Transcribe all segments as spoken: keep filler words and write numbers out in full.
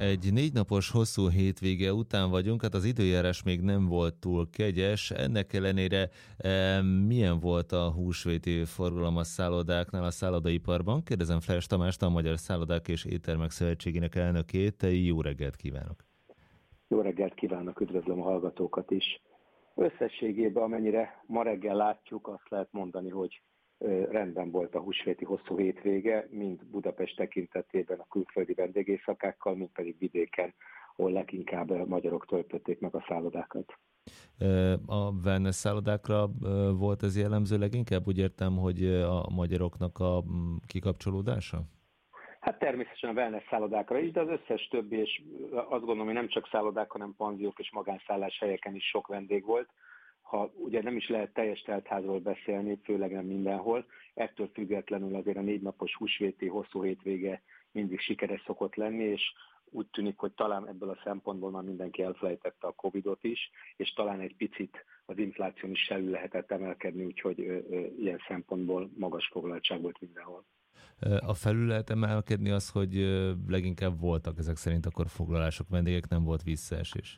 Egy négy napos hosszú hétvége után vagyunk, hát az időjárás még nem volt túl kegyes, ennek ellenére e, milyen volt a húsvéti forgalom a szállodáknál, a szállodaiparban? Kérdezem Flash Tamást, a Magyar Szállodák és Éttermek Szövetségének elnökét. Jó reggelt kívánok! Jó reggelt kívánok, üdvözlöm a hallgatókat is! Összességében, amennyire ma reggel látjuk, azt lehet mondani, hogy rendben volt a húsvéti hosszú hétvége, mind Budapest tekintetében a külföldi vendégészakákkal, mind pedig vidéken, ahol leginkább magyarok töltötték meg a szállodákat. A wellness szállodákra volt ez jellemző leginkább? Úgy értem, hogy a magyaroknak a kikapcsolódása? Hát természetesen a wellness szállodákra is, de az összes többi, és azt gondolom, hogy nem csak szállodák, hanem panziók és magánszállás helyeken is sok vendég volt. Ha ugye nem is lehet teljes teltházról beszélni, főleg nem mindenhol, ettől függetlenül azért a négy napos húsvéti hosszú hétvége mindig sikeres szokott lenni, és úgy tűnik, hogy talán ebből a szempontból már mindenki elfelejtette a Covidot is, és talán egy picit az infláción is felül lehetett emelkedni, úgyhogy ö, ö, ilyen szempontból magas foglaltság volt mindenhol. A felül lehet emelkedni az, hogy leginkább voltak ezek szerint akkor foglalások, vendégek, nem volt visszaesés.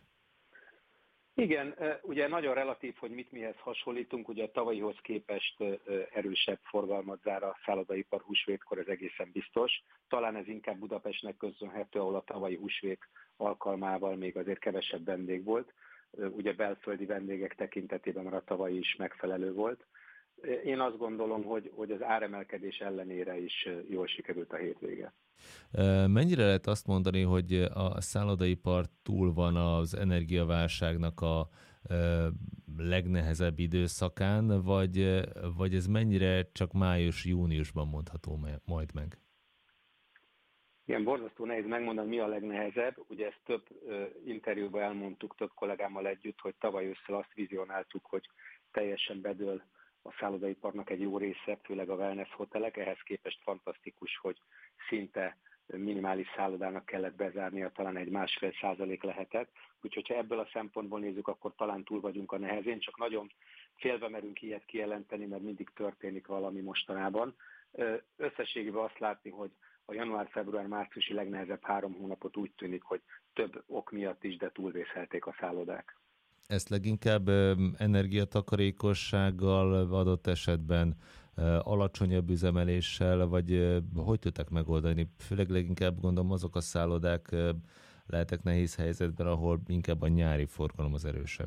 Igen, ugye nagyon relatív, hogy mit mihez hasonlítunk, ugye a tavalyihoz képest erősebb forgalmat zár a szállodaipar húsvétkor, ez egészen biztos. Talán ez inkább Budapestnek köszönhető, ahol a tavalyi húsvét alkalmával még azért kevesebb vendég volt. Ugye belföldi vendégek tekintetében már a tavalyi is megfelelő volt. Én azt gondolom, hogy, hogy az áremelkedés ellenére is jól sikerült a hétvége. Mennyire lehet azt mondani, hogy a szállodaipar túl van az energiaválságnak a legnehezebb időszakán, vagy, vagy ez mennyire csak május-júniusban mondható majd meg? Igen, borzasztó nehéz megmondani, mi a legnehezebb. Ugye ezt több interjúban elmondtuk több kollégámmal együtt, hogy tavaly ősszel azt vizionáltuk, hogy teljesen bedől a szállodaiparnak egy jó része, főleg a wellness hotelek, ehhez képest fantasztikus, hogy szinte minimális szállodának kellett bezárnia, talán egy másfél százalék lehetett. Úgyhogy ha ebből a szempontból nézzük, akkor talán túl vagyunk a nehezén, csak nagyon félve merünk ilyet kijelenteni, mert mindig történik valami mostanában. Összességében azt látni, hogy a január-február-márciusi legnehezebb három hónapot úgy tűnik, hogy több ok miatt is, de túlvészelték a szállodák. Ezt leginkább energiatakarékossággal, adott esetben alacsonyabb üzemeléssel, vagy hogy tudtak megoldani? Főleg leginkább gondolom azok a szállodák lehetek nehéz helyzetben, ahol inkább a nyári forgalom az erősebb.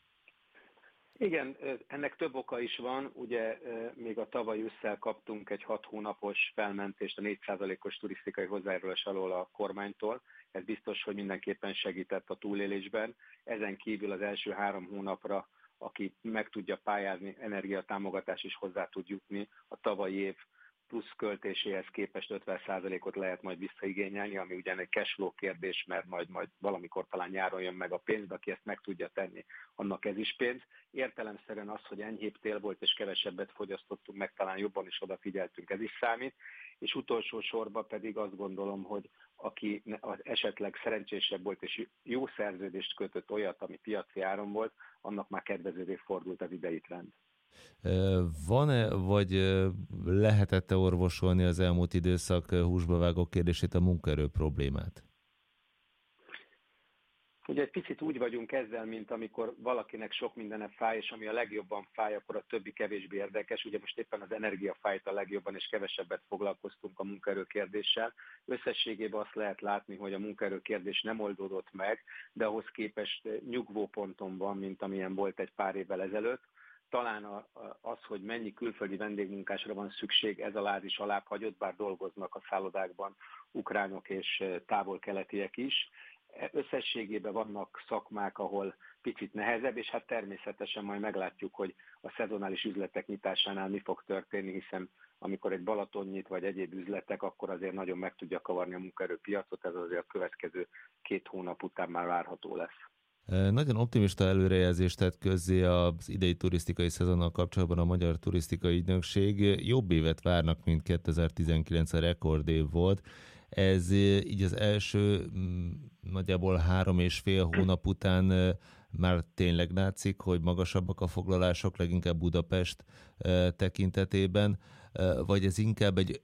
Igen, ennek több oka is van. Ugye még a tavaly ősszel kaptunk egy hat hónapos felmentést a négy százalékos turisztikai hozzájárulás alól a kormánytól. Ez biztos, hogy mindenképpen segített a túlélésben. Ezen kívül az első három hónapra, aki meg tudja pályázni, energiatámogatás is hozzá tud jutni. A tavalyi év plusz költéséhez képest ötven százalékot lehet majd visszaigényelni, ami ugyan egy cashflow kérdés, mert majd, majd valamikor talán nyáron jön meg a pénz, de aki ezt meg tudja tenni, annak ez is pénz. Értelemszerűen az, hogy enyhébb tél volt és kevesebbet fogyasztottunk, meg talán jobban is odafigyeltünk, ez is számít. És utolsó sorban pedig azt gondolom, hogy aki esetleg szerencsésebb volt és jó szerződést kötött olyat, ami piaci áron volt, annak már kedvezővé fordult az idei trend. Van-e, vagy lehetett-e orvosolni az elmúlt időszak húsba vágó kérdését, a munkaerő problémát? Ugye egy picit úgy vagyunk ezzel, mint amikor valakinek sok mindene fáj, és ami a legjobban fáj, akkor a többi kevésbé érdekes. Ugye most éppen az energia fájt a legjobban, és kevesebbet foglalkoztunk a munkaerő kérdéssel. Összességében azt lehet látni, hogy a munkaerő kérdés nem oldódott meg, de ahhoz képest nyugvó ponton van, mint amilyen volt egy pár évvel ezelőtt. Talán az, hogy mennyi külföldi vendégmunkásra van szükség, ez a láz is alább hagyott, bár dolgoznak a szállodákban ukránok és távol-keletiek is. Összességében vannak szakmák, ahol picit nehezebb, és hát természetesen majd meglátjuk, hogy a szezonális üzletek nyitásánál mi fog történni, hiszen amikor egy Balaton nyit, vagy egyéb üzletek, akkor azért nagyon meg tudja kavarni a munkaerőpiacot, ez azért a következő két hónap után már várható lesz. Nagyon optimista előrejelzést tett közzé az idei turisztikai szezonnal kapcsolatban a Magyar Turisztikai Ügynökség. Jobb évet várnak, mint kétezer-tizenkilenc, a rekordév volt. Ez így az első nagyjából három és fél hónap után már tényleg látszik, hogy magasabbak a foglalások, leginkább Budapest tekintetében, vagy ez inkább egy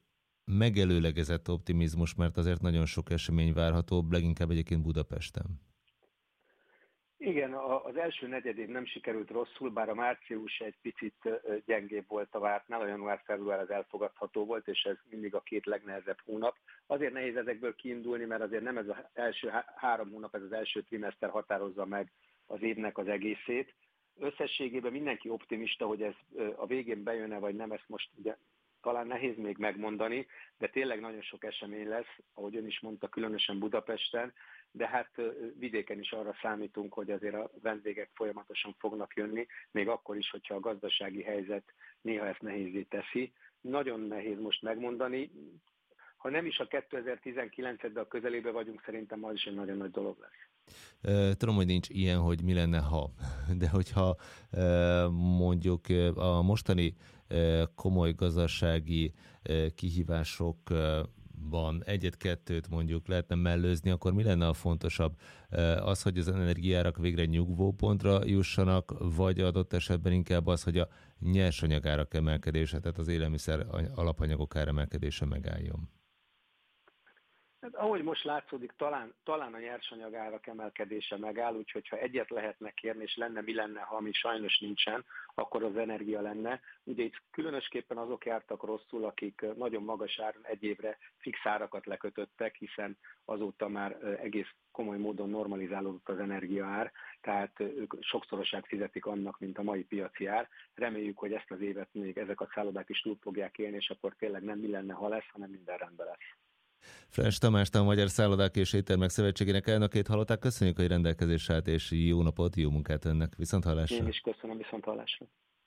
megelőlegezett optimizmus, mert azért nagyon sok esemény várható, leginkább egyébként Budapesten. Igen, az első negyedév nem sikerült rosszul, bár a március egy picit gyengébb volt a vártnál, a január-február az elfogadható volt, és ez mindig a két legnehezebb hónap. Azért nehéz ezekből kiindulni, mert azért nem ez az első három hónap, ez az első trimester határozza meg az évnek az egészét. Összességében mindenki optimista, hogy ez a végén bejön-e vagy nem, ezt most ugye talán nehéz még megmondani, de tényleg nagyon sok esemény lesz, ahogy ön is mondta, különösen Budapesten, de hát vidéken is arra számítunk, hogy azért a vendégek folyamatosan fognak jönni, még akkor is, hogyha a gazdasági helyzet néha ezt nehézé teszi. Nagyon nehéz most megmondani. Ha nem is a kétezer-tizenkilencet, de a közelébe vagyunk, szerintem az is egy nagyon nagy dolog lesz. Tudom, hogy nincs ilyen, hogy mi lenne, ha. De hogyha mondjuk a mostani komoly gazdasági kihívásokban egyet-kettőt mondjuk lehetne mellőzni, akkor mi lenne a fontosabb? Az, hogy az energiárak végre nyugvópontra jussanak, vagy adott esetben inkább az, hogy a nyersanyagárak emelkedése, tehát az élelmiszer alapanyagok áremelkedése megálljon? Hát, ahogy most látszódik, talán, talán a nyersanyagárak emelkedése megáll, úgyhogy ha egyet lehetne kérni, és lenne mi lenne, ha ami sajnos nincsen, akkor az energia lenne. Ugye itt különösképpen azok jártak rosszul, akik nagyon magas áron egy évre fix árakat lekötöttek, hiszen azóta már egész komoly módon normalizálódott az energiaár, tehát ők sokszorosát fizetik annak, mint a mai piaci ár. Reméljük, hogy ezt az évet még ezek a szállodák is túl fogják élni, és akkor tényleg nem mi lenne, ha lesz, hanem minden rendben lesz. Frens Tamás, a Magyar Szállodák és Éttermek Szövetségének elnökét hallották. Köszönjük, hogy rendelkezésre állt, és jó napot, jó munkát önnek. Viszonthallásra. Én is köszönöm, viszonthallásra.